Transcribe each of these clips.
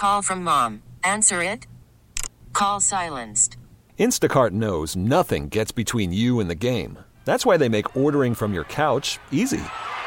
call from mom. Answer it. Call silenced. Instacart knows nothing gets between you and the game. That's why they make ordering from your couch easy.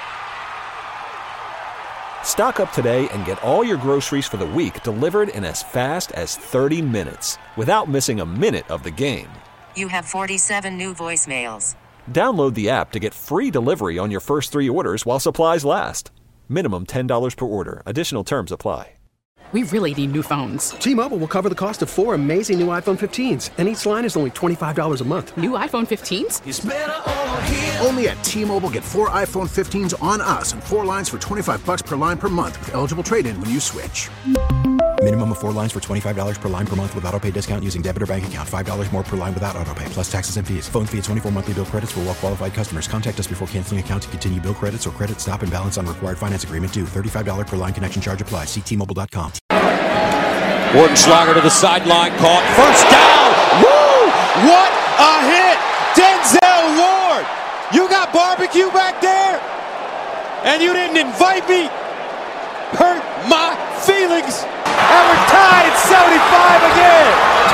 Stock up today and get all your groceries for the week delivered in as fast as 30 minutes without missing a minute of the game. You have 47 new voicemails. Download the app to get free delivery on your first 3 orders while supplies last. Minimum $10 per order. Additional terms apply. We really need new phones. T-Mobile will cover the cost of 4 amazing new iPhone 15s, and each line is only $25 a month. New iPhone 15s? It's better over here. Only at T-Mobile, get 4 iPhone 15s on us and 4 lines for $25 per line per month with eligible trade-in when you switch. Minimum of 4 lines for $25 per line per month with autopay discount using debit or bank account. $5 more per line without autopay, plus taxes and fees. Phone fee at 24 monthly bill credits for well-qualified customers. Contact us before canceling account to continue bill credits or credit stop and balance on required finance agreement due. $35 per line connection charge applies. See T-Mobile.com. Wardenschlager to the sideline, caught. First down! Woo! What a hit! Denzel Ward! You got barbecue back there? And you didn't invite me? Hurt my feelings! And we're tied at 75 again!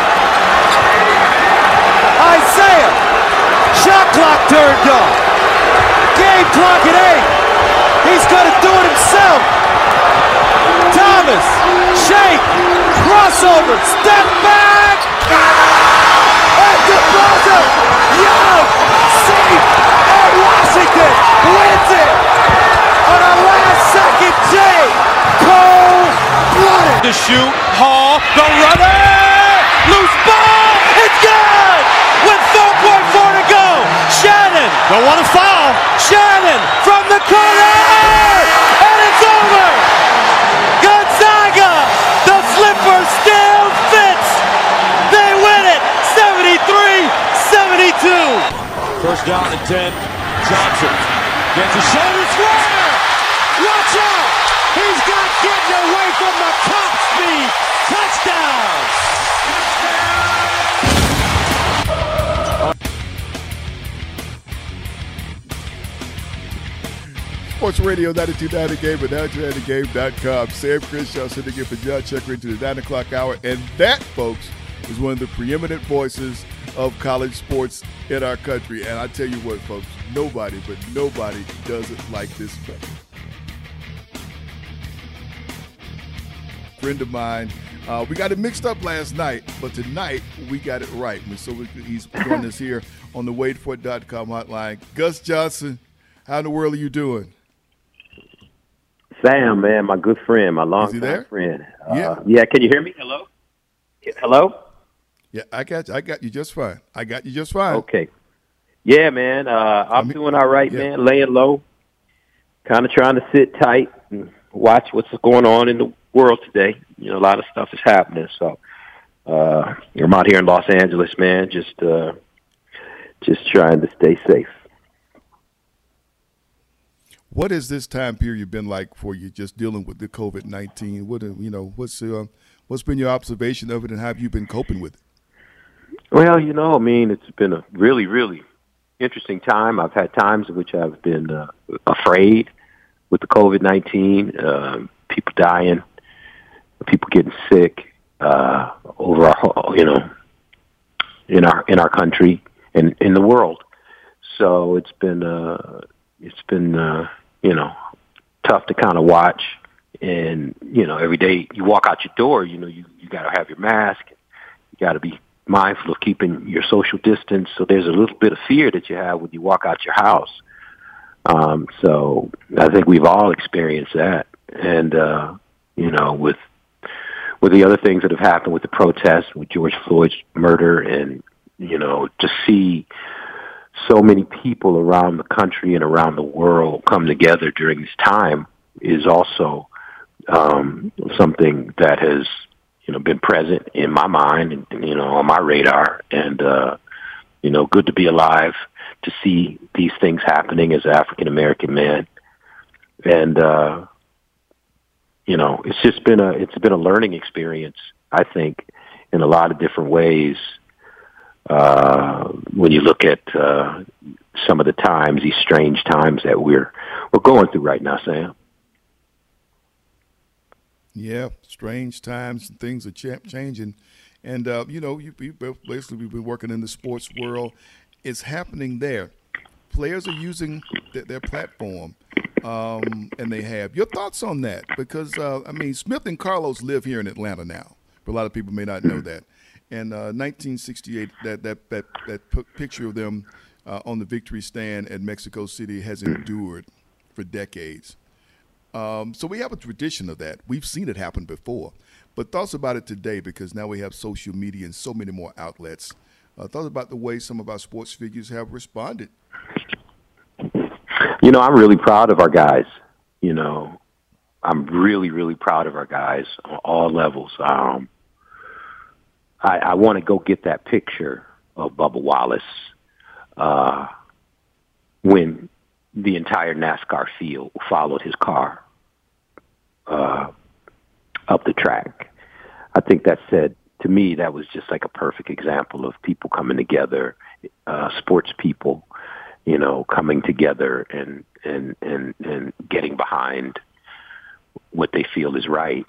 Isaiah! Shot clock turned off! Game clock at 8! He's gonna do it himself! Thomas! Shake! Crossover! Step back! And DeBosa! Young! Safe! And Washington wins it! On a last-second J! Cold-blooded! To shoot, Hall, the runner! Loose ball! It's good! With 4.4 to go! Shannon! Don't want to foul! Shannon from the corner! And it's over! Gonzaga! The slipper still fits! They win it! 73-72! First down and 10. Johnson gets a shoulder square! Watch out! He's got getting away from the top speed! Touchdown! Sports Radio 92.9 The Game and 92.9thegame.com. Sam Crenshaw sitting in for John Checker into the 9 o'clock hour. And that, folks, is one of the preeminent voices of college sports in our country. And I tell you what, folks, nobody does it like this man. Friend of mine. We got it mixed up last night, but tonight we got it right. And so he's joining us here on the waitfor.com hotline. Gus Johnson, how in the world are you doing? Sam, man, my good friend, my longtime friend. Yeah, can you hear me? Hello? Hello? Yeah, I got you just fine. Okay. Yeah, man, I'm doing all right, man, laying low, kind of trying to sit tight and watch what's going on in the world today. You know, a lot of stuff is happening, so I'm out here in Los Angeles, man, just trying to stay safe. What has this time period been like for you, just dealing with the COVID-19? What's been your observation of it, and how have you been coping with it? Well, it's been a really, really interesting time. I've had times in which I've been afraid with the COVID-19, people dying, people getting sick over our, in our country and in the world. So it's been tough to kind of watch. And, every day you walk out your door, you got to have your mask. You got to be mindful of keeping your social distance. So there's a little bit of fear that you have when you walk out your house. So I think we've all experienced that. And, with the other things that have happened with the protests, with George Floyd's murder, and, to see so many people around the country and around the world come together during this time is also something that has, been present in my mind and, on my radar. And, good to be alive, to see these things happening as an African-American man. And, it's been a learning experience, I think, in a lot of different ways. When you look at some of the times, these strange times that we're going through right now, Sam. Yeah, strange times and things are changing. And, you've basically been working in the sports world. It's happening there. Players are using their platform, and they have. Your thoughts on that? Because, Smith and Carlos live here in Atlanta now, but a lot of people may not know that. And 1968, that picture of them on the victory stand at Mexico City has endured for decades. So we have a tradition of that. We've seen it happen before. But thoughts about it today, because now we have social media and so many more outlets. Thoughts about the way some of our sports figures have responded. I'm really proud of our guys. I'm really, really proud of our guys on all levels. I want to go get that picture of Bubba Wallace when the entire NASCAR field followed his car up the track. I think that said, to me, that was just like a perfect example of people coming together, sports people, coming together and getting behind what they feel is right.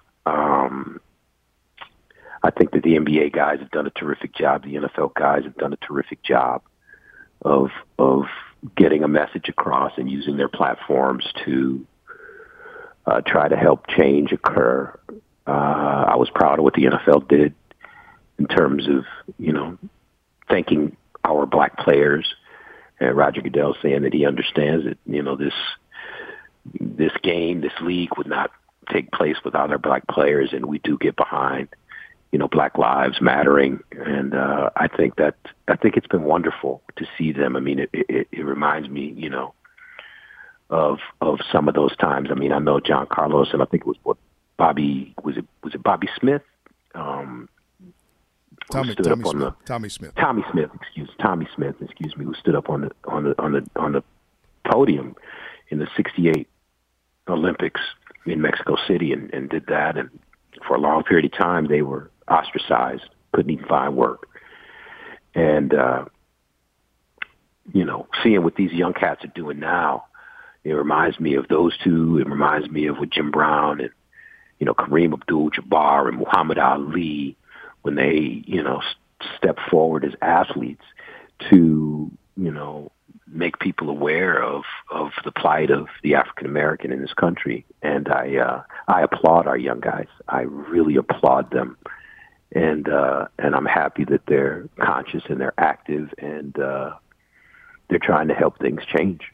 I think that the NBA guys have done a terrific job. The NFL guys have done a terrific job of getting a message across and using their platforms to try to help change occur. I was proud of what the NFL did in terms of, thanking our black players, and Roger Goodell saying that he understands that, this game, this league would not take place without our black players, and we do get behind, Black Lives Mattering. And I think it's been wonderful to see them. I mean, it reminds me, of some of those times. I mean, I know John Carlos, and I think it was Bobby Smith? Tommy Smith, who stood up on the podium in the '68 Olympics in Mexico City and did that. And for a long period of time, they were ostracized, couldn't even find work. And, seeing what these young cats are doing now, it reminds me of those two. It reminds me of what Jim Brown and, Kareem Abdul-Jabbar and Muhammad Ali, when they, step forward as athletes to, make people aware of the plight of the African American in this country. And I applaud our young guys. I really applaud them. And I'm happy that they're conscious and they're active and they're trying to help things change.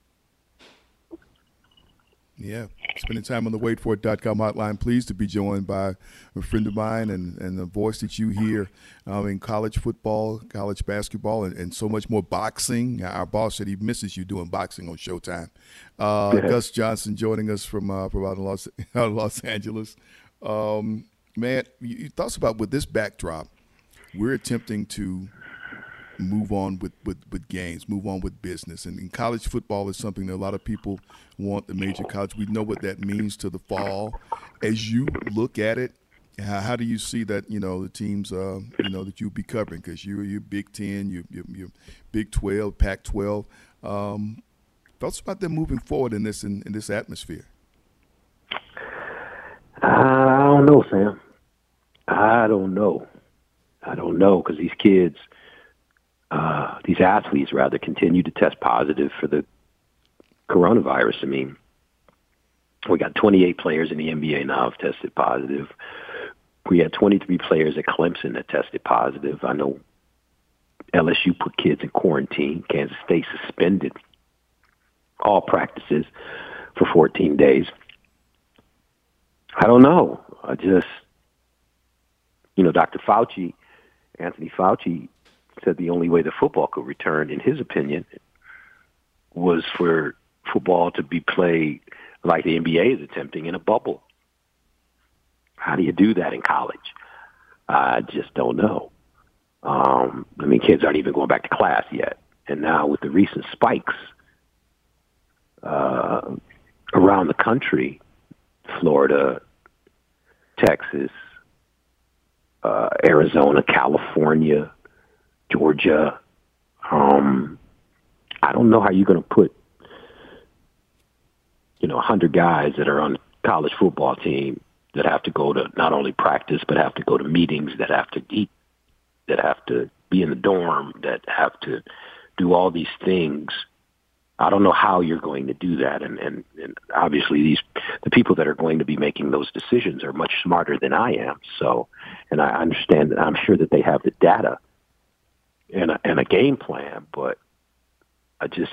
Yeah, spending time on the waitforit.com hotline. Pleased to be joined by a friend of mine and the voice that you hear in college football, college basketball, and so much more boxing. Our boss said he misses you doing boxing on Showtime. Gus Johnson joining us from out of Los Angeles. Man, you thoughts about with this backdrop, we're attempting to move on with games, move on with business. And in college football is something that a lot of people want, the major college. We know what that means to the fall. As you look at it, how do you see that, the teams, that you'll be covering? Because you're Big Ten, you're Big 12, Pac-12. Thoughts about them moving forward in this atmosphere? I don't know, Sam. I don't know because these kids – these athletes, rather, continue to test positive for the coronavirus. I mean, we got 28 players in the NBA now have tested positive. We had 23 players at Clemson that tested positive. I know LSU put kids in quarantine. Kansas State suspended all practices for 14 days. I don't know. Dr. Fauci, Anthony Fauci, said the only way that football could return, in his opinion, was for football to be played like the NBA is attempting in a bubble. How do you do that in college? I just don't know. Kids aren't even going back to class yet. And now with the recent spikes around the country, Florida, Texas, Arizona, California, Georgia, I don't know how you're going to put, 100 guys that are on the college football team that have to go to not only practice, but have to go to meetings, that have to eat, that have to be in the dorm, that have to do all these things. I don't know how you're going to do that. And obviously the people that are going to be making those decisions are much smarter than I am. So, and I understand that, I'm sure that they have the data and a game plan, but I just,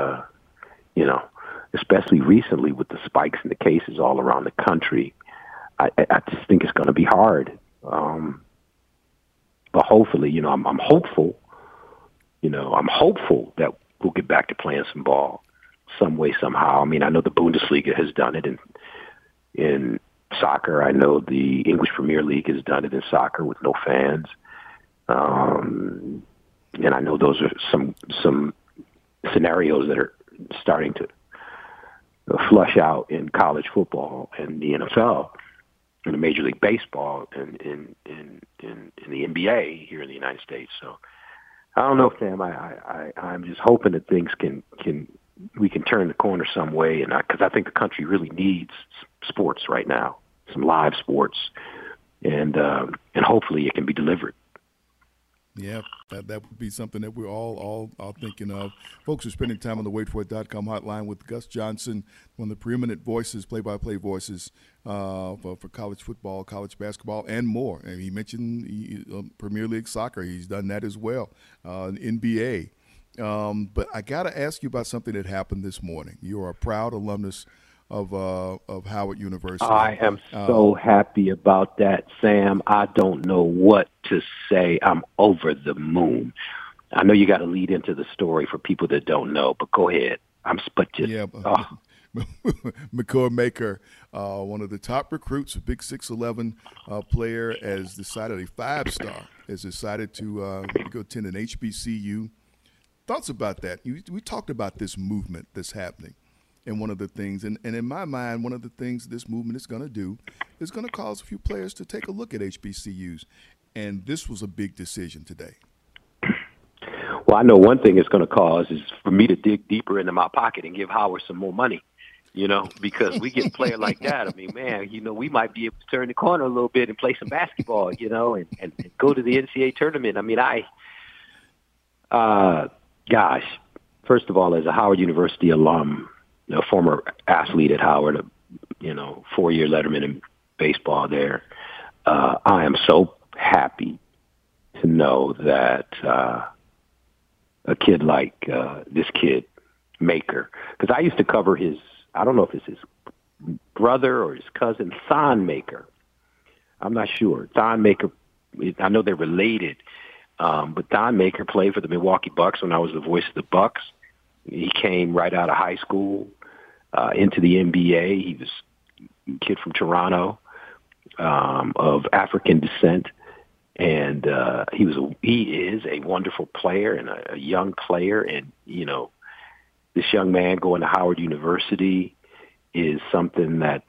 especially recently with the spikes in the cases all around the country, I just think it's going to be hard. But hopefully, I'm hopeful. I'm hopeful that we'll get back to playing some ball some way, somehow. I mean, I know the Bundesliga has done it in soccer. I know the English Premier League has done it in soccer with no fans. And I know those are some scenarios that are starting to flush out in college football and the NFL and the Major League Baseball and in the NBA here in the United States. So I don't know, Sam. I'm just hoping that things we can turn the corner some way, and because I think the country really needs sports right now, some live sports, and hopefully it can be delivered. Yeah, that would be something that we're all thinking of. Folks are spending time on the waitforit.com hotline with Gus Johnson, one of the preeminent voices, play-by-play voices for college football, college basketball, and more. And he mentioned Premier League soccer. He's done that as well, NBA. But I got to ask you about something that happened this morning. You are a proud alumnus of Howard University. I am so happy about that, Sam. I don't know what to say. I'm over the moon. I know you got to lead into the story for people that don't know, but go ahead. Makor Maker, one of the top recruits, a big 6'11" player, has decided, a 5-star, has decided to go attend an HBCU. Thoughts about that? We talked about this movement that's happening. And one of the things, and in my mind, one of the things this movement is going to do is going to cause a few players to take a look at HBCUs. And this was a big decision today. Well, I know one thing it's going to cause is for me to dig deeper into my pocket and give Howard some more money, because we get a player like that. I mean, man, we might be able to turn the corner a little bit and play some basketball, and go to the NCAA tournament. I mean, gosh, first of all, as a Howard University alum, a former athlete at Howard, 4-year letterman in baseball there, I am so happy to know that a kid like this kid, Maker, because I used to cover I don't know if it's his brother or his cousin, Thon Maker. I'm not sure. Thon Maker, I know they're related, but Thon Maker played for the Milwaukee Bucks when I was the voice of the Bucks. He came right out of high school into the NBA. He was a kid from Toronto, of African descent, and he is a wonderful player and a young player. And this young man going to Howard University is something that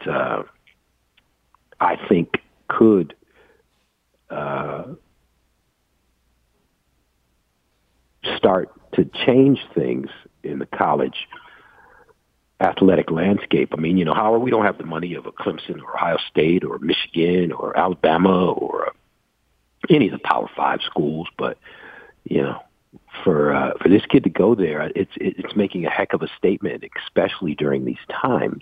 I think could start to change things in the college athletic landscape. I mean, Howard, we don't have the money of a Clemson or Ohio State or Michigan or Alabama or any of the Power 5 schools, but for this kid to go there, it's making a heck of a statement, especially during these times.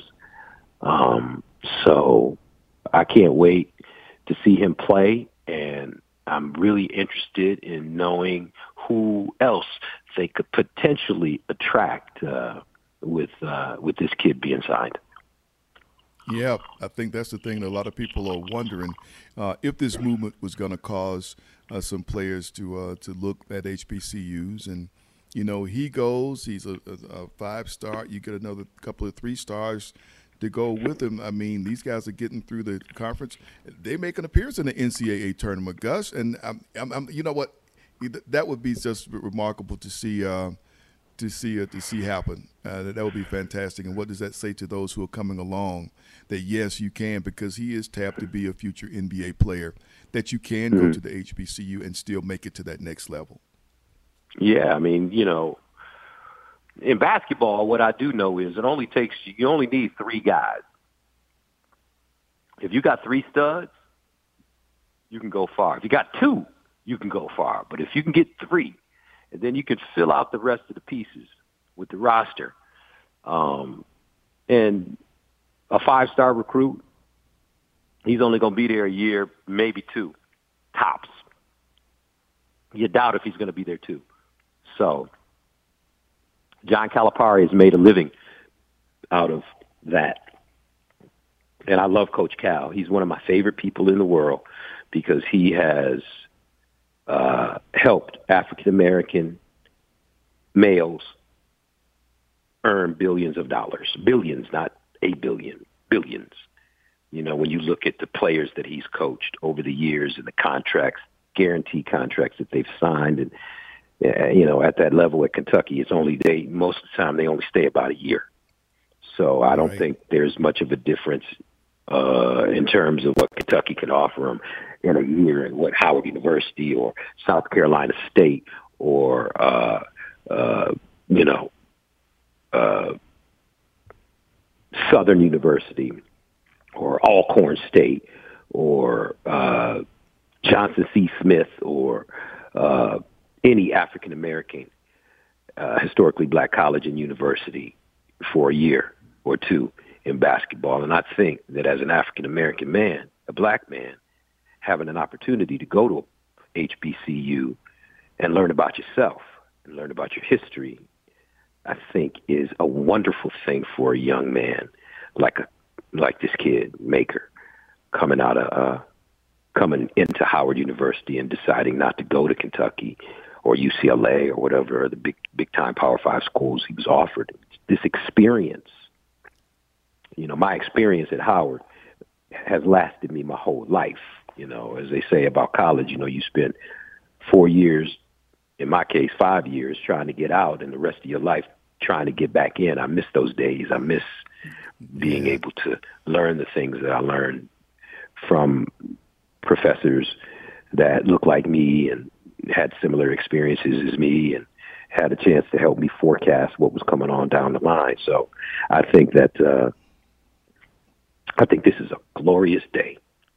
So I can't wait to see him play, and I'm really interested in knowing who else they could potentially attract with this kid being signed. Yeah, I think that's the thing that a lot of people are wondering, if this movement was going to cause some players to look at HBCUs. And, he goes, he's a 5-star. You get another couple of 3 stars to go with him. I mean, these guys are getting through the conference. They make an appearance in the NCAA tournament, Gus. And I'm you know what? That would be just remarkable to see happen. That would be fantastic. And what does that say to those who are coming along? That yes, you can, because he is tapped to be a future NBA player. That you can go to the HBCU and still make it to that next level. Yeah, I mean, in basketball, what I do know is you only need 3 guys. If you got 3 studs, you can go far. If you got 2, you can go far. But if you can get 3, and then you can fill out the rest of the pieces with the roster, and a 5-star recruit, he's only going to be there a year, maybe 2, tops. You doubt if he's going to be there 2. So John Calipari has made a living out of that. And I love Coach Cal. He's one of my favorite people in the world because he has helped African-American males earn billions of dollars. Billions, not a billion, billions. You know, when you look at the players that he's coached over the years and the contracts, guarantee contracts that they've signed, and you know, at that level at Kentucky, it's only most of the time they only stay about a year. So I don't think there's much of a difference in terms of what Kentucky can offer them in a year and what Howard University or South Carolina State or Southern University or Alcorn State or Johnson C. Smith or any African-American historically black college and university for a year or 2 in basketball. And I think that as an African-American man, a black man, having an opportunity to go to HBCU and learn about yourself and learn about your history, I think is a wonderful thing for a young man like this kid, Maker, coming into Howard University and deciding not to go to Kentucky or UCLA or whatever, the big time Power 5 schools he was offered. This experience, you know, my experience at Howard has lasted me my whole life. You know, as they say about college, you know, you spend 4 years, in my case, 5 years trying to get out and the rest of your life trying to get back in. I miss those days. I miss being able to learn the things that I learned from professors that look like me and had similar experiences as me and had a chance to help me forecast what was coming on down the line. So I think that this is a glorious day,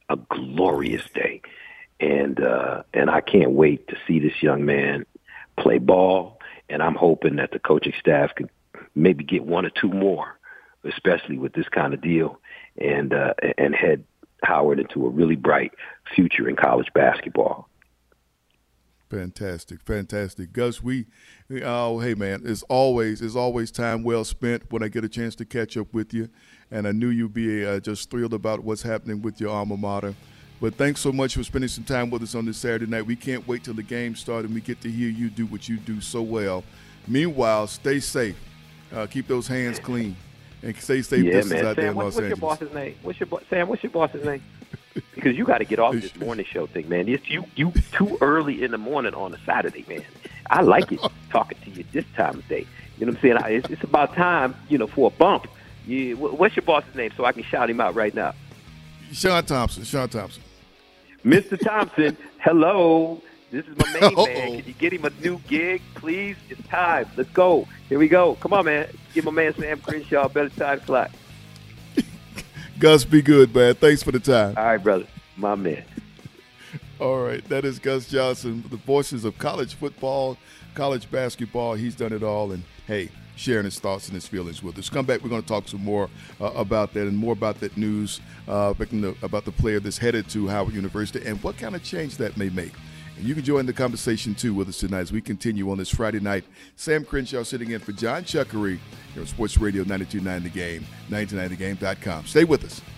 and I can't wait to see this young man play ball. And I'm hoping that the coaching staff could maybe get 1 or 2 more, especially with this kind of deal, and head Howard into a really bright future in college basketball. Fantastic. Gus, hey man, it's always time well spent when I get a chance to catch up with you. And I knew you'd be just thrilled about what's happening with your alma mater. But thanks so much for spending some time with us on this Saturday night. We can't wait till the game starts and we get to hear you do what you do so well. Meanwhile, stay safe. Keep those hands clean. And stay safe distance out there in Los Angeles. What's your boss's name? What's your boss's name? Because you got to get off this morning show thing, man. It's you too early in the morning on a Saturday, man. I like it talking to you this time of day. You know what I'm saying? It's about time, you know, for a bump. What's your boss's name so I can shout him out right now? Sean Thompson. Mr. Thompson, hello. This is my main man. Can you get him a new gig, please? It's time. Let's go. Here we go. Come on, man. Give my man Sam Crenshaw a better time slot. Gus, be good, man. Thanks for the time. All right, brother. My man. All right. That is Gus Johnson, the voices of college football, college basketball. He's done it all. And, hey, sharing his thoughts and his feelings with us. Come back. We're going to talk some more about that and more about that news about the player that's headed to Howard University and what kind of change that may make. And you can join the conversation, too, with us tonight as we continue on this Friday night. Sam Crenshaw sitting in for John Chuckery here on Sports Radio 92.9 The Game, 929thegame.com. Stay with us.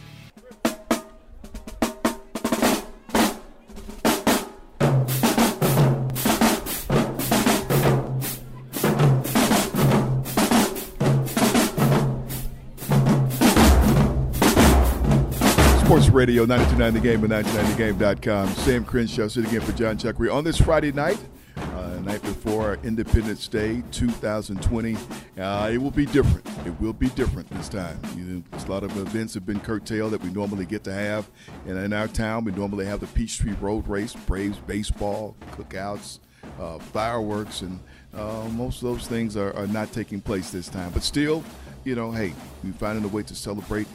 Sports Radio 92.9 The Game and 929thegame.com. Sam Crenshaw sitting in for John Chuckery on this Friday night, night before Independence Day 2020. It will be different. It will be different this time. A lot of events have been curtailed that we normally get to have. And in our town, we normally have the Peachtree Road Race, Braves baseball, cookouts, fireworks, and most of those things are not taking place this time. But still, hey, we're finding a way to celebrate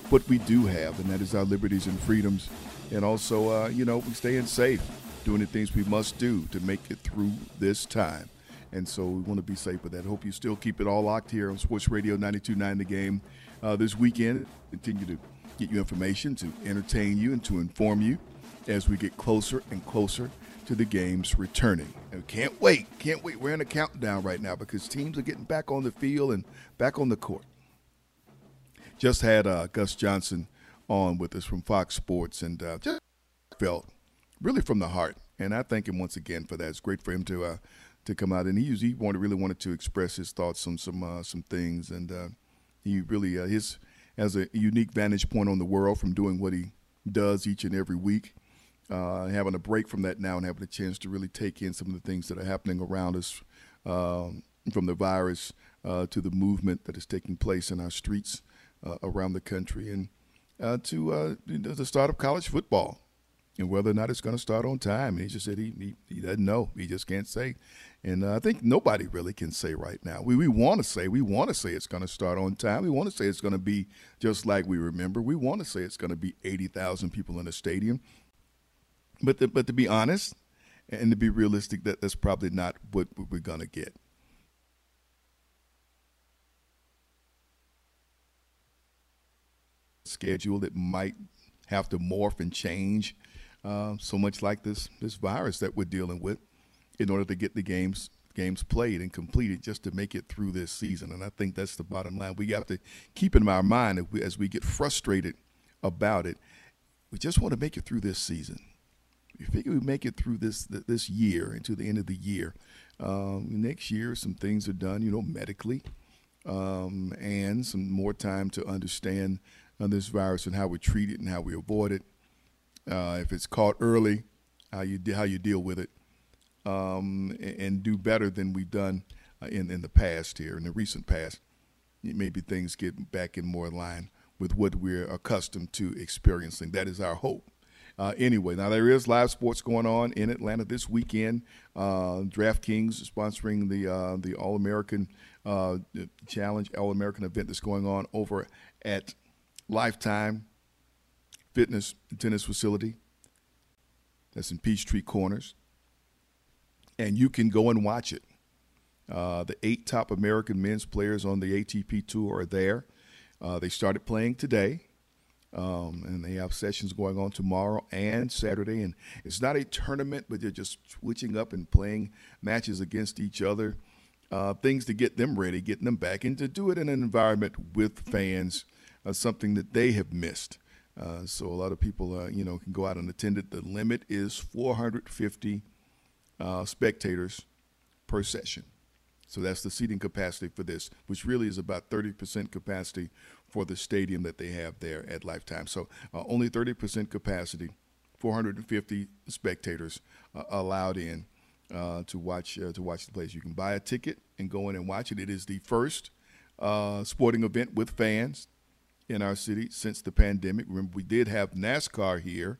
what we do have, and that is our liberties and freedoms. And also, we staying safe, doing the things we must do to make it through this time. And so we want to be safe with that. I hope you still keep it all locked here on Sports Radio 92.9 The Game this weekend. Continue to get you information, to entertain you, and to inform you as we get closer and closer to the games returning. And can't wait. We're in a countdown right now because teams are getting back on the field and back on the court. Just had Gus Johnson on with us from Fox Sports, and just felt really from the heart. And I thank him once again for that. It's great for him to come out, and he really wanted to express his thoughts on some things, and he really has a unique vantage point on the world from doing what he does each and every week. Having a break from that now and having a chance to really take in some of the things that are happening around us, from the virus to the movement that is taking place in our streets around the country, and to the start of college football and whether or not it's going to start on time. And he just said he doesn't know. He just can't say. And I think nobody really can say right now. We want to say it's going to start on time. We want to say it's going to be just like we remember. We want to say it's going to be 80,000 people in a stadium. But to be honest and to be realistic, that's probably not what we're going to get. Schedule that might have to morph and change, so much like this virus that we're dealing with, in order to get the games played and completed just to make it through this season. And I think that's the bottom line. We have to keep in our mind as we get frustrated about it, we just want to make it through this season. We figure we make it through this year into the end of the year. Next year, some things are done, medically, and some more time to understand this virus and how we treat it and how we avoid it. If it's caught early, how you deal with it, and do better than we've done in the past here, in the recent past. Maybe things get back in more line with what we're accustomed to experiencing. That is our hope. Anyway, now there is live sports going on in Atlanta this weekend. DraftKings is sponsoring the All-American Challenge, All-American event that's going on over at Lifetime Fitness Tennis Facility. That's in Peachtree Corners. And you can go and watch it. The 8 top American men's players on the ATP Tour are there. They started playing today. And they have sessions going on tomorrow and Saturday. And it's not a tournament, but they're just switching up and playing matches against each other, things to get them ready, getting them back, and to do it in an environment with fans, something that they have missed. So a lot of people, can go out and attend it. The limit is 450 spectators per session. So that's the seating capacity for this, which really is about 30% capacity for the stadium that they have there at Lifetime. So only 30% capacity, 450 spectators allowed in to watch the plays. You can buy a ticket and go in and watch it. It is the first sporting event with fans in our city since the pandemic. Remember, we did have NASCAR here,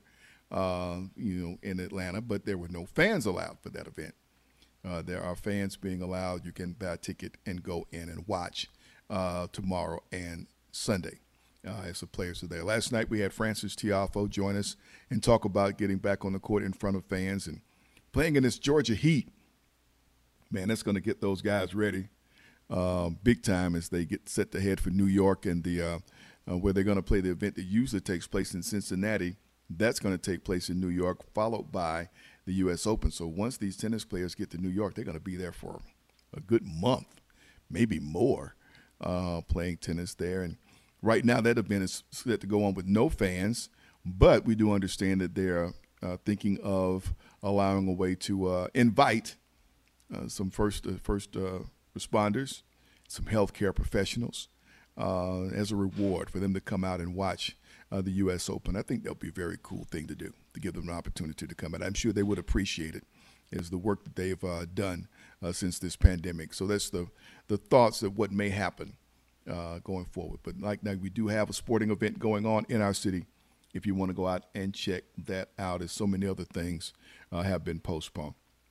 in Atlanta, but there were no fans allowed for that event. There are fans being allowed. You can buy a ticket and go in and watch tomorrow and Sunday as the players are there. Last night we had Francis Tiafoe join us and talk about getting back on the court in front of fans and playing in this Georgia heat. Man, that's going to get those guys ready big time as they get set to head for New York and the where they're going to play the event that usually takes place in Cincinnati. That's going to take place in New York, followed by the U.S. Open. So once these tennis players get to New York, they're going to be there for a good month, maybe more, playing tennis there. And right now that event is set to go on with no fans, but we do understand that they're thinking of allowing a way to invite some first responders, some healthcare professionals, as a reward for them to come out and watch the U.S. Open. I think that'll be a very cool thing to do, to give them an opportunity to come out. I'm sure they would appreciate it, as the work that they've done since this pandemic. So that's the thoughts of what may happen going forward. But like now, we do have a sporting event going on in our city if you want to go out and check that out, as so many other things have been postponed.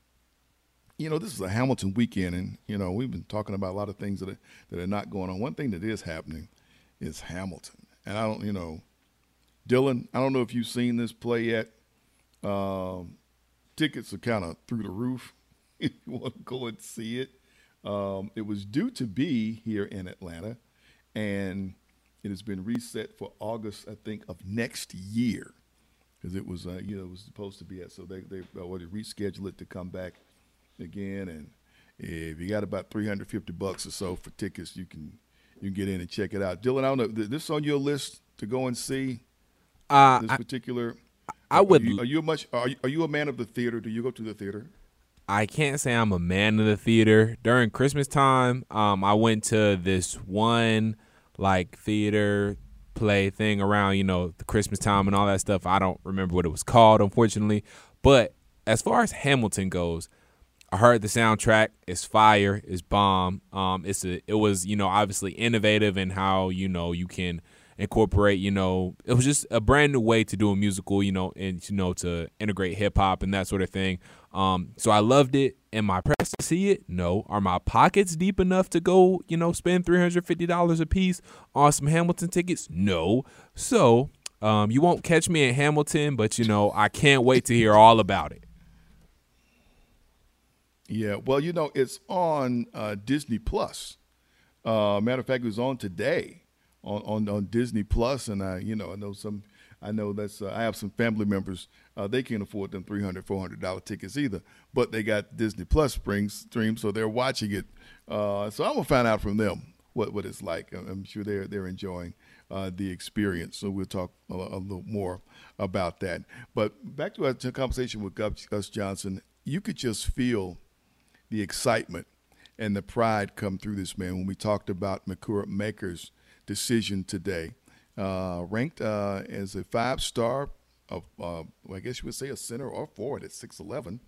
This is a Hamilton weekend, and, we've been talking about a lot of things that are not going on. One thing that is happening is Hamilton. and I don't, Dylan, I don't know if you've seen this play yet. Tickets are kind of through the roof if you want to go and see it. It was due to be here in Atlanta, and it has been reset for August, I think, of next year, because it was, it was supposed to be at. So they already rescheduled it to come back again. And if you got about $350 or so for tickets, you can get in and check it out. Dylan, I don't know, this on your list to go and see this particular? I would. Are you a man of the theater? Do you go to the theater? I can't say I'm a man of the theater. During Christmas time, I went to this one theater play thing around, the Christmas time and all that stuff. I don't remember what it was called, unfortunately. But as far as Hamilton goes, I heard the soundtrack. It's fire. It's bomb. It was obviously innovative in how you can incorporate. It was just a brand new way to do a musical. And to integrate hip hop and that sort of thing. So I loved it. Am I pressed to see it? No. Are my pockets deep enough to go spend $350 a piece on some Hamilton tickets? No. So you won't catch me in Hamilton, but I can't wait to hear all about it. Yeah, well, it's on Disney Plus. Matter of fact, it was on today on Disney Plus, and I have some family members. They can't afford them $300, $400 tickets either, but they got Disney Plus stream, so they're watching it. So I'm gonna find out from them what it's like. I'm sure they're enjoying the experience. So we'll talk a little more about that. But back to our conversation with Gus Johnson, you could just feel the excitement and the pride come through this man when we talked about Makur Maker's decision today. Ranked as a 5-star, I guess you would say a center or forward at 6'11",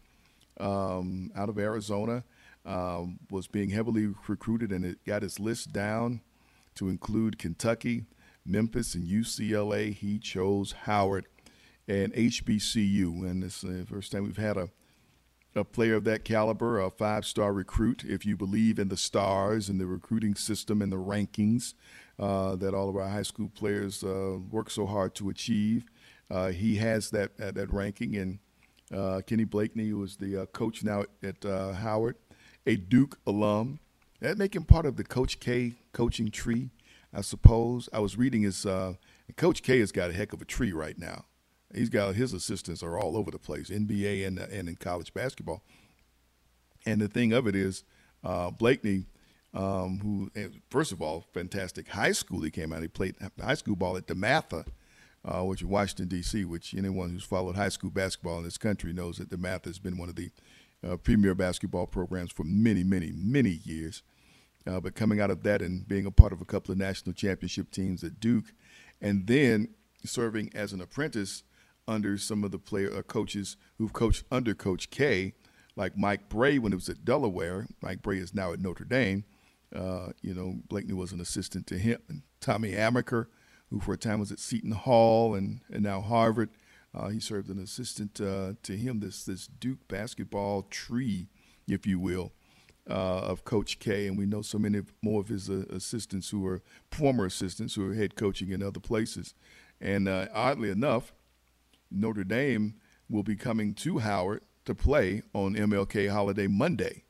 out of Arizona, was being heavily recruited, and it got his list down to include Kentucky, Memphis, and UCLA. He chose Howard and HBCU, and it's the first time we've had a player of that caliber, a 5-star recruit, if you believe in the stars and the recruiting system and the rankings that all of our high school players work so hard to achieve. He has that ranking, and Kenny Blakeney, who is the coach now at Howard, a Duke alum. That make him part of the Coach K coaching tree, I suppose. I was reading his Coach K has got a heck of a tree right now. He's got his assistants are all over the place, NBA and in college basketball. And the thing of it is, Blakeney, who, first of all, fantastic high school he came out. He played high school ball at DeMatha, which is Washington, D.C., which anyone who's followed high school basketball in this country knows that DeMatha has been one of the premier basketball programs for many, many, many years. But coming out of that and being a part of a couple of national championship teams at Duke, and then serving as an apprentice under some of the coaches who've coached under Coach K, like Mike Bray when it was at Delaware. Mike Bray is now at Notre Dame. Blakeney was an assistant to him. And Tommy Amaker, who for a time was at Seton Hall and now Harvard, he served an assistant to him, this Duke basketball tree, if you will, of Coach K. And we know so many more of his assistants who are former assistants who are head coaching in other places. And oddly enough, Notre Dame will be coming to Howard to play on MLK Holiday Monday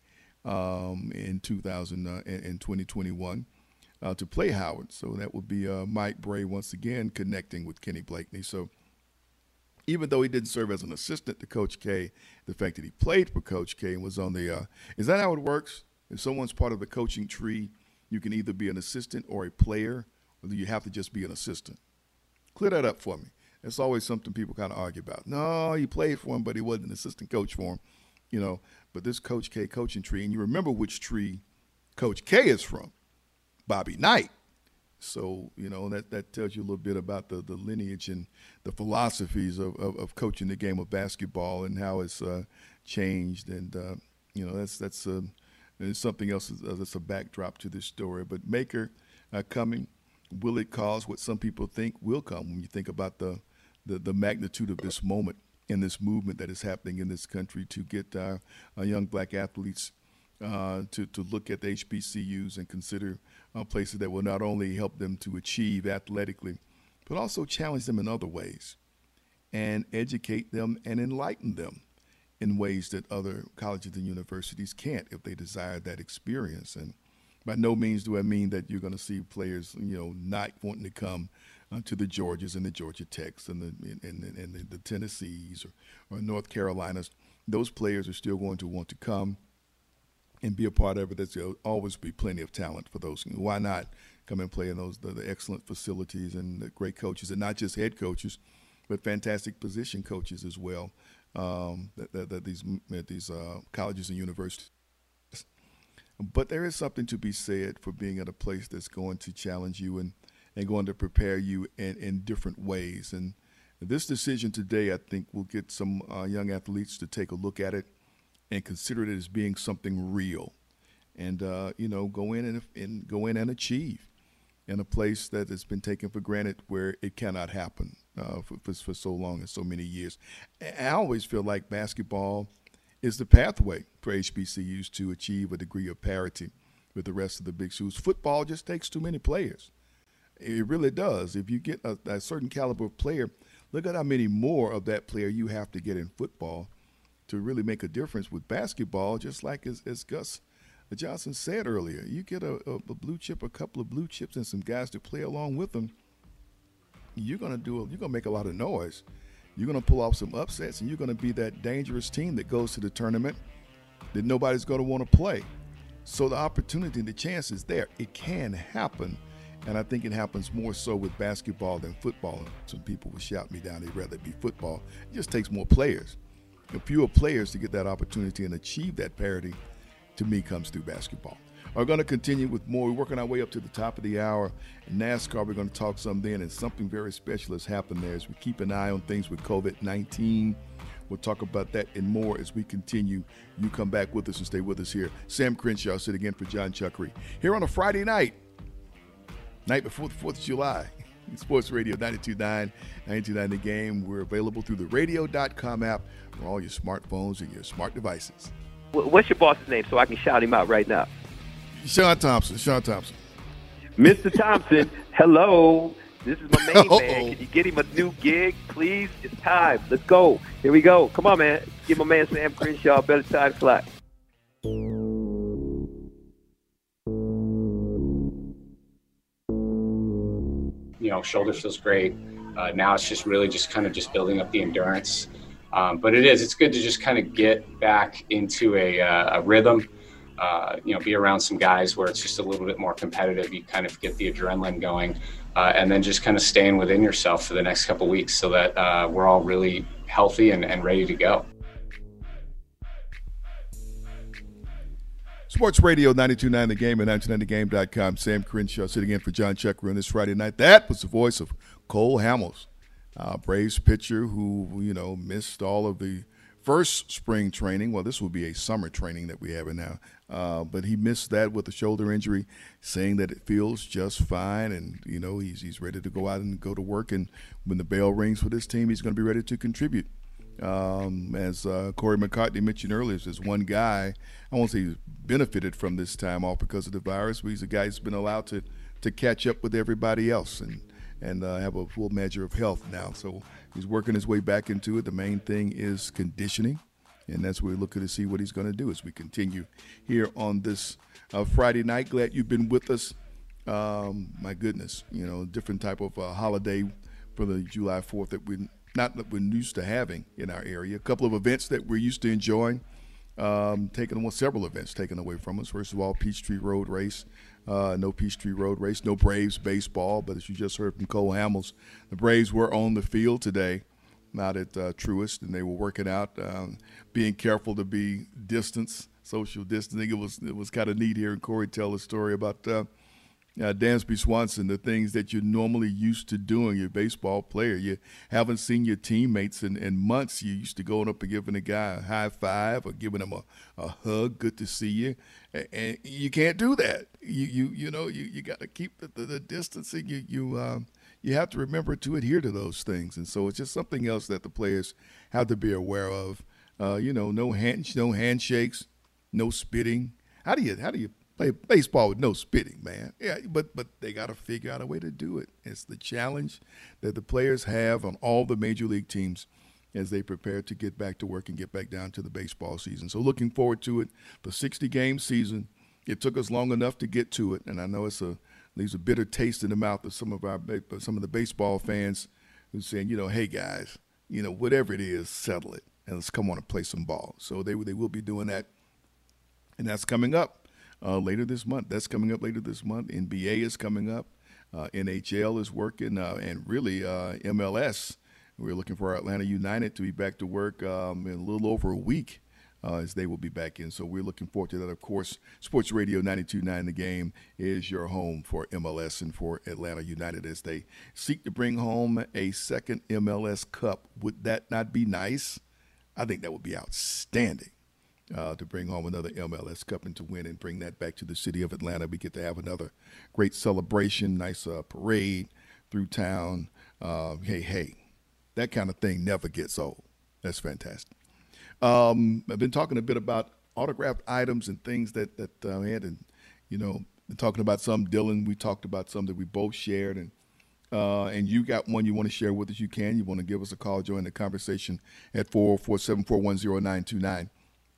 in 2021 to play Howard. So that would be Mike Bray once again connecting with Kenny Blakeney. So even though he didn't serve as an assistant to Coach K, the fact that he played for Coach K and was on the is that how it works? If someone's part of the coaching tree, you can either be an assistant or a player, or you have to just be an assistant. Clear that up for me. It's always something people kind of argue about. No, he played for him, but he wasn't an assistant coach for him, But this Coach K coaching tree, and you remember which tree Coach K is from, Bobby Knight. So, that tells you a little bit about the lineage and the philosophies of coaching the game of basketball and how it's changed. And, that's something else that's a backdrop to this story. But Maker coming, will it cause what some people think will come when you think about the magnitude of this moment and this movement that is happening in this country to get our young black athletes to look at the HBCUs and consider places that will not only help them to achieve athletically, but also challenge them in other ways and educate them and enlighten them in ways that other colleges and universities can't if they desire that experience. And by no means do I mean that you're going to see players, not wanting to come to the Georgias and the Georgia Techs and the Tennessees or North Carolinas. Those players are still going to want to come and be a part of it. There'll always be plenty of talent for those. Why not come and play in those the excellent facilities and the great coaches, and not just head coaches, but fantastic position coaches as well. That these colleges and universities. But there is something to be said for being at a place that's going to challenge you and going to prepare you in different ways. And this decision today, I think, will get some young athletes to take a look at it and consider it as being something real, and go in and achieve in a place that has been taken for granted, where it cannot happen for so long and so many years. I always feel like basketball is the pathway for HBCUs to achieve a degree of parity with the rest of the big schools. Football just takes too many players. It really does. If you get a certain caliber of player, look at how many more of that player you have to get in football to really make a difference. With basketball, just like as Gus Johnson said earlier, you get a blue chip, a couple of blue chips, and some guys to play along with them, you're gonna make a lot of noise. You're gonna pull off some upsets, and you're gonna be that dangerous team that goes to the tournament that nobody's gonna want to play. So the opportunity and the chance is there. It can happen, and I think it happens more so with basketball than football. Some people will shout me down; they'd rather it be football. It just takes more players. The fewer players to get that opportunity and achieve that parity, to me, comes through basketball. We're going to continue with more. We're working our way up to the top of the hour. In NASCAR, we're going to talk some then, and something very special has happened there as we keep an eye on things with COVID-19. We'll talk about that and more as we continue. You come back with us and stay with us here. Sam Crenshaw sitting in for John Chuckery here on a Friday night before the 4th of July. Sports Radio 92.9, 92.9 The Game. We're available through the radio.com app for all your smartphones and your smart devices. What's your boss's name so I can shout him out right now? Sean Thompson. Mr. Thompson, hello. This is my main man. Can you get him a new gig, please? It's time. Let's go. Here we go. Come on, man. Give my man Sam Crenshaw a better time slot. Shoulder feels great. Now it's just really just building up the endurance. But it's good to just kind of get back into a rhythm, be around some guys where it's just a little bit more competitive. You kind of get the adrenaline going, and then just kind of staying within yourself for the next couple of weeks so that we're all really healthy and ready to go. Sports Radio 92.9 The Game and 92.9thegame.com. Sam Crenshaw sitting in for John Chuckery on this Friday night. That was the voice of Cole Hamels, Braves pitcher who, missed all of the first spring training. Well, this will be a summer training that we have now. But he missed that with a shoulder injury, saying that it feels just fine. And, he's ready to go out and go to work. And when the bell rings for this team, he's going to be ready to contribute. As Corey McCartney mentioned earlier, there's one guy, I won't say he's benefited from this time off because of the virus, but he's a guy who's been allowed to catch up with everybody else and have a full measure of health now. So he's working his way back into it. The main thing is conditioning, and that's where we're looking to see what he's going to do as we continue here on this Friday night. Glad you've been with us. My goodness, different type of holiday for the July 4th that we're used to having in our area. A couple of events that we're used to enjoying, several events taken away from us. First of all, Peachtree Road Race. No Peachtree Road Race, no Braves baseball, but as you just heard from Cole Hamels, the Braves were on the field today, not at Truist, and they were working out, being careful to be social distancing. It was kind of neat hearing Corey tell a story about Dansby Swanson, the things that you're normally used to doing, you're a baseball player. You haven't seen your teammates in months. You used to going up and giving a guy a high five or giving him a hug, good to see you. And you can't do that. You got to keep the distancing. You have to remember to adhere to those things. And so it's just something else that the players have to be aware of. No handshakes, no spitting. How do you play baseball with no spitting, man. Yeah, but they got to figure out a way to do it. It's the challenge that the players have on all the major league teams as they prepare to get back to work and get back down to the baseball season. So looking forward to it. The 60-game season, it took us long enough to get to it, and I know leaves a bitter taste in the mouth of some of the baseball fans who's saying, hey guys, whatever it is, settle it and let's come on and play some ball. So they will be doing that, and that's coming up later this month. NBA is coming up. NHL is working, and really MLS. We're looking for Atlanta United to be back to work in a little over a week as they will be back in. So we're looking forward to that. Of course, Sports Radio 92.9 The Game is your home for MLS and for Atlanta United as they seek to bring home a second MLS Cup. Would that not be nice? I think that would be outstanding to bring home another MLS Cup and to win and bring that back to the city of Atlanta. We get to have another great celebration, nice parade through town. Hey, that kind of thing never gets old. That's fantastic. I've been talking a bit about autographed items and things that I had, and been talking about some. Dylan, we talked about some that we both shared, and you got one you want to share with us. You can. You want to give us a call, join the conversation at 404-741-0929,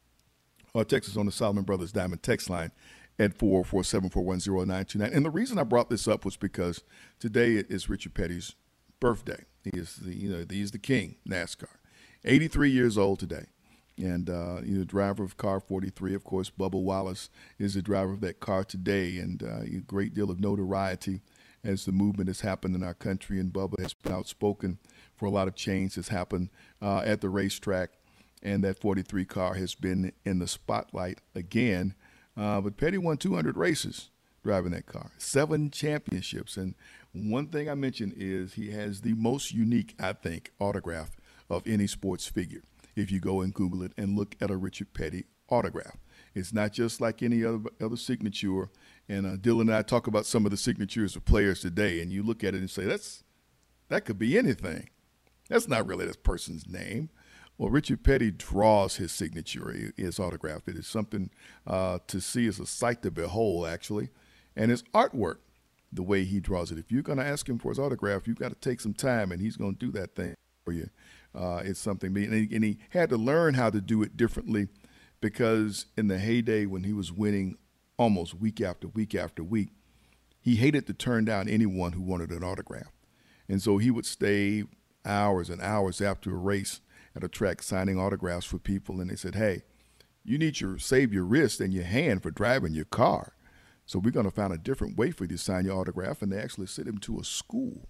or text us on the Solomon Brothers Diamond text line at 404-741-0929. And the reason I brought this up was because today is Richard Petty's birthday. He is the king, NASCAR, 83 years old today. And driver of car 43, of course, Bubba Wallace is the driver of that car today, and a great deal of notoriety as the movement has happened in our country. And Bubba has been outspoken for a lot of change that's happened at the racetrack, and that 43 car has been in the spotlight again. But Petty won 200 races driving that car, 7 championships. And one thing I mentioned is he has the most unique, I think, autograph of any sports figure. If you go and Google it and look at a Richard Petty autograph, it's not just like any other signature. And Dylan and I talk about some of the signatures of players today, and you look at it and say, that could be anything. That's not really this person's name. Well, Richard Petty draws his signature, his autograph. It is something to see. It's a sight to behold, actually. And his artwork, the way he draws it. If you're going to ask him for his autograph, you've got to take some time, and he's going to do that thing for you. It's something, and he had to learn how to do it differently, because in the heyday when he was winning almost week after week after week, he hated to turn down anyone who wanted an autograph. And so he would stay hours and hours after a race at a track signing autographs for people, and they said, hey, you need to save your wrist and your hand for driving your car. So we're going to find a different way for you to sign your autograph. And they actually sent him to a school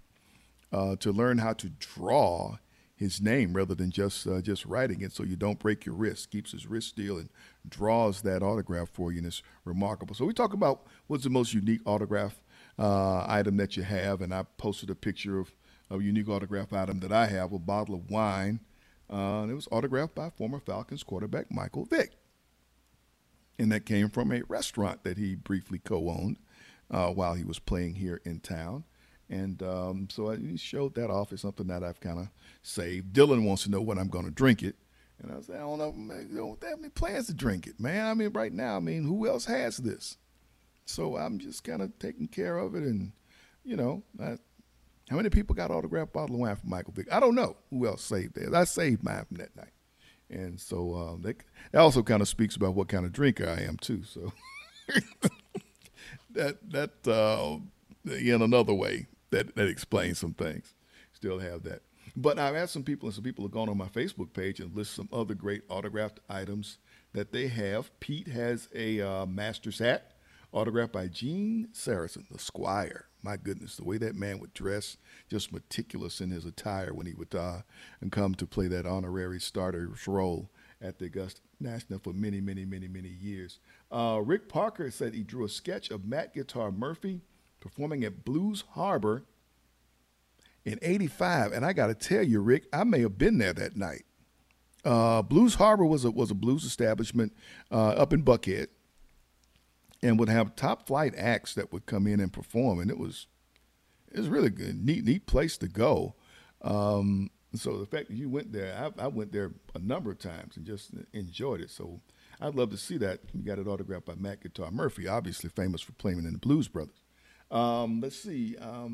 to learn how to draw his name rather than just writing it, so you don't break your wrist. Keeps his wrist still and draws that autograph for you, and it's remarkable. So we talk about what's the most unique autograph item that you have, and I posted a picture of a unique autograph item that I have, a bottle of wine. And it was autographed by former Falcons quarterback Michael Vick. And that came from a restaurant that he briefly co-owned while he was playing here in town. And so I showed that off as something that I've kind of saved. Dylan wants to know when I'm going to drink it. And I said, I don't know, man, you don't have any plans to drink it, man. I mean, right now, who else has this? So I'm just kind of taking care of it. And, how many people got autographed bottle of wine from Michael Vick? I don't know who else saved theirs. I saved mine from that night. And so that also kind of speaks about what kind of drinker I am, too. So that in another way, that explains some things. Still have that. But I've asked some people, and some people have gone on my Facebook page and list some other great autographed items that they have. Pete has a Masters hat autographed by Gene Saracen, the Squire. My goodness, the way that man would dress, just meticulous in his attire when he would come to play that honorary starter's role at the Augusta National for many, many, many, many years. Rick Parker said he drew a sketch of Matt Guitar Murphy performing at Blues Harbor in '85, and I got to tell you, Rick, I may have been there that night. Blues Harbor was a blues establishment up in Buckhead, and would have top flight acts that would come in and perform, and it was really good, neat place to go. So the fact that you went there, I went there a number of times and just enjoyed it. So I'd love to see that. We got it autographed by Matt Guitar Murphy, obviously famous for playing in the Blues Brothers. Let's see.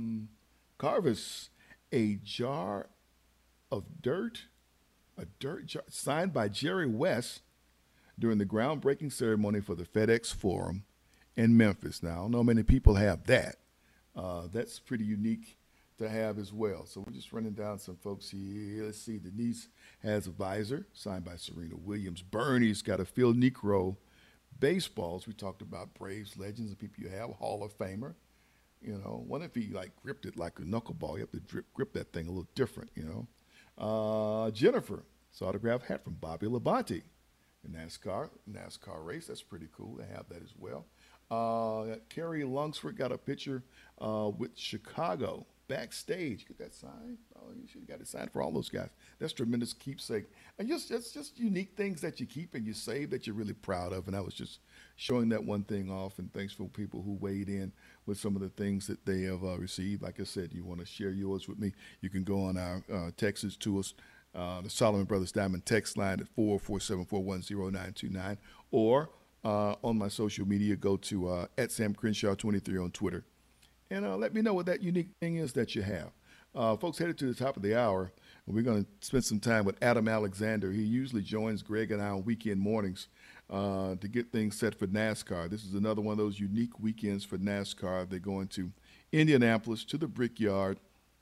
Carvis, a jar of dirt, a dirt jar signed by Jerry West during the groundbreaking ceremony for the FedEx Forum in Memphis. Now, I don't know many people have that. That's pretty unique to have as well. So we're just running down some folks here. Let's see. Denise has a visor signed by Serena Williams. Bernie's got a Phil Niekro baseballs. We talked about Braves legends and people you have, Hall of Famer. You know, what if he like gripped it like a knuckleball? You have to grip that thing a little different, you know. Jennifer, it's an autographed hat from Bobby Labonte. A NASCAR race. That's pretty cool to have that as well. Kerry Lunsford got a picture with Chicago backstage. Get that signed. Oh, you should have got it signed for all those guys. That's tremendous keepsake. And just unique things that you keep and you save that you're really proud of. And I was just showing that one thing off. And thanks for people who weighed in with some of the things that they have received. Like I said, you want to share yours with me, you can go on our texts to us. The Solomon Brothers Diamond text line at 447-410-929, or on my social media, go to at Sam Crenshaw 23 on Twitter, and let me know what that unique thing is that you have. Folks, headed to the top of the hour, we're going to spend some time with Adam Alexander. He usually joins Greg and I on weekend mornings to get things set for NASCAR. This is another one of those unique weekends for NASCAR. They're going to Indianapolis, to the Brickyard.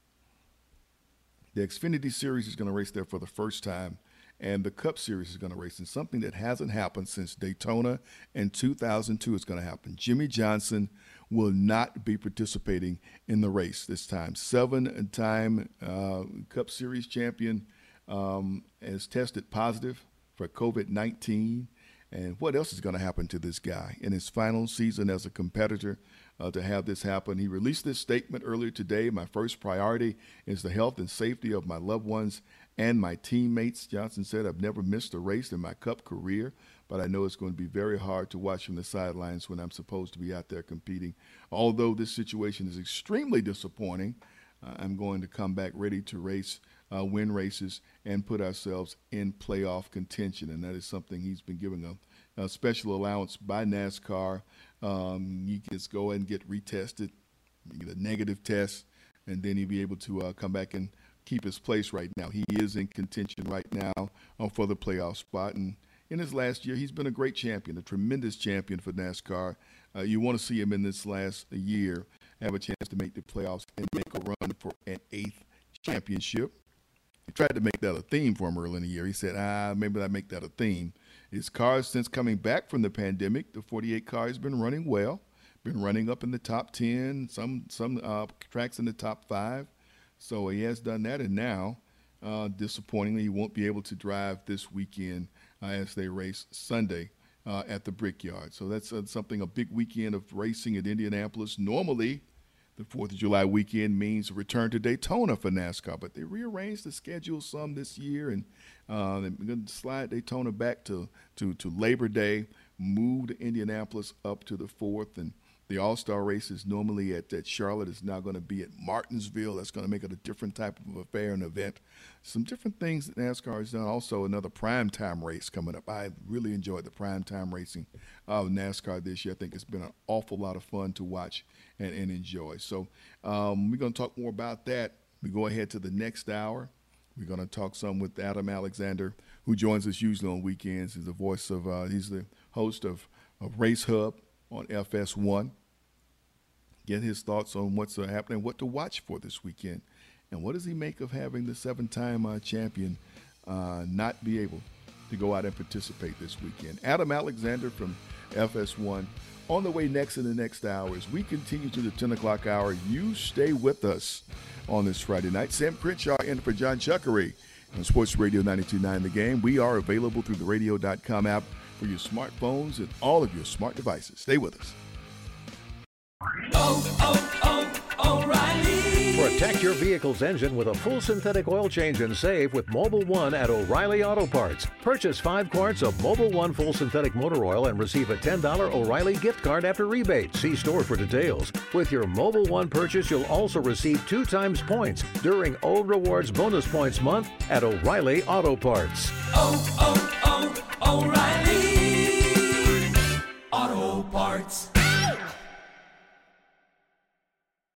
The Xfinity Series is going to race there for the first time, and the Cup Series is going to race in something that hasn't happened since Daytona in 2002 is going to happen. Jimmy Johnson will not be participating in the race this time. 7-time Cup Series champion has tested positive for COVID-19. And what else is going to happen to this guy in his final season as a competitor to have this happen? He released this statement earlier today. My first priority is the health and safety of my loved ones and my teammates. Johnson said, I've never missed a race in my Cup career, but I know it's going to be very hard to watch from the sidelines when I'm supposed to be out there competing. Although this situation is extremely disappointing, I'm going to come back ready to race, win races, and put ourselves in playoff contention. And that is something he's been given a special allowance by NASCAR. He gets go and get retested, get a negative test, and then he'll be able to come back and keep his place right now. He is in contention right now for the playoff spot. And in his last year, he's been a great champion, a tremendous champion for NASCAR. You want to see him in this last year have a chance to make the playoffs and make a run for an 8th championship. He tried to make that a theme for him early in the year. He said, maybe I make that a theme. His cars, since coming back from the pandemic, the 48 car has been running well, been running up in the top 10, some tracks in the top 5. So he has done that, and now, disappointingly, he won't be able to drive this weekend as they race Sunday at the Brickyard. So that's something, a big weekend of racing at Indianapolis. Normally, the 4th of July weekend means a return to Daytona for NASCAR, but they rearranged the schedule some this year, and they're going to slide Daytona back to Labor Day, move to Indianapolis up to the 4th, and the All-Star race is normally at Charlotte. Is now going to be at Martinsville. That's going to make it a different type of affair and event. Some different things that NASCAR has done. Also, another primetime race coming up. I really enjoyed the primetime racing of NASCAR this year. I think it's been an awful lot of fun to watch and enjoy. So we're going to talk more about that. We go ahead to the next hour. We're going to talk some with Adam Alexander, who joins us usually on weekends. He's the voice of, he's the host of Race Hub on FS1. Get his thoughts on what's happening, what to watch for this weekend, and what does he make of having the 7-time champion not be able to go out and participate this weekend. Adam Alexander from FS1 on the way next in the next hour. As we continue to the 10 o'clock hour, you stay with us on this Friday night. Sam Crenshaw in for John Chuckery on Sports Radio 92.9 The Game. We are available through the radio.com app for your smartphones and all of your smart devices. Stay with us. O'Reilly. Protect your vehicle's engine with a full synthetic oil change and save with Mobil 1 at O'Reilly Auto Parts. Purchase 5 quarts of Mobil 1 full synthetic motor oil and receive a $10 O'Reilly gift card after rebate. See store for details. With your Mobil 1 purchase, you'll also receive 2 times points during O Rewards Bonus Points Month at O'Reilly Auto Parts.